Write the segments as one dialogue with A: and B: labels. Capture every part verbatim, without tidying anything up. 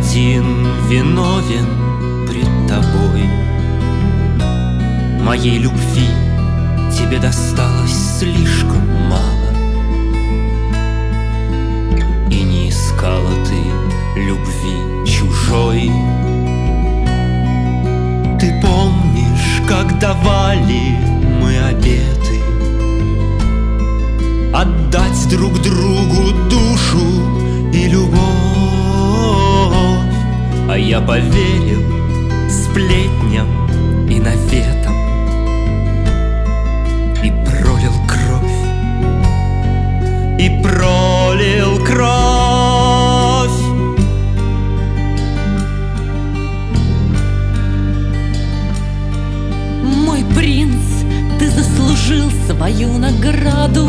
A: один виновен пред тобой. Моей любви тебе досталось слишком мало, и не искала ты любви чужой. Ты помнишь, как давали мы обеты отдать друг другу душу и любовь, а я поверил сплетням и наветам и пролил кровь, и пролил кровь.
B: Мой принц, ты заслужил свою награду.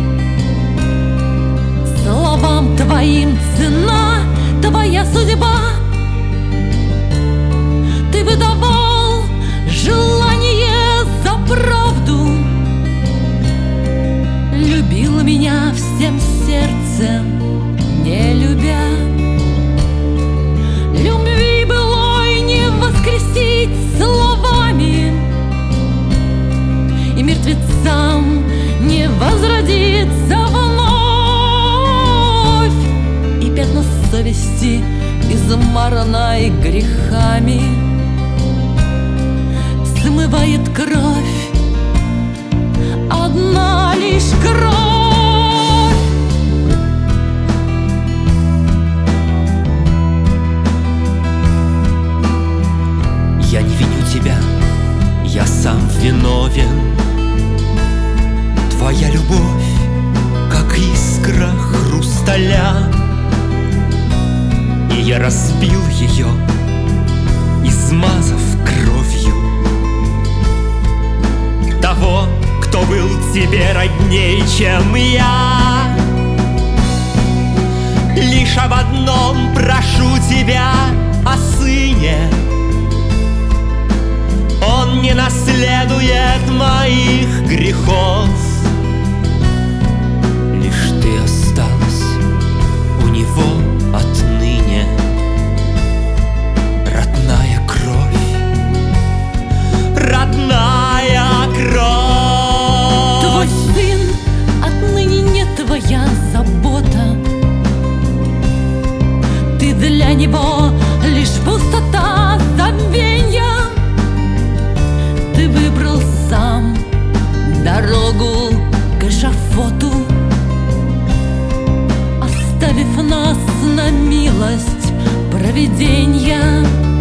B: Словам твоим цена, твоя судьба. Ты выдавал желание за правду, любил меня всем сердцем, не любя. Любви былой не воскресить словами, и мертвецам не возродиться вновь. И пятно совести, измаранной грехами, смывает кровь, одна лишь кровь.
A: Я не виню тебя, я сам виновен. Твоя любовь, как искра хрусталя, и я разбил ее, измазав кровью того, кто был тебе родней, чем я. Лишь об одном прошу тебя, о сыне. Он не наследует моих грехов. Лишь ты осталась у него отныне, родная кровь, родная кровь.
B: Твой сын отныне не твоя забота. Ты для него лишь пустота, забвенья. Ты выбрал сам дорогу к эшафоту, оставив нас на милость провиденья.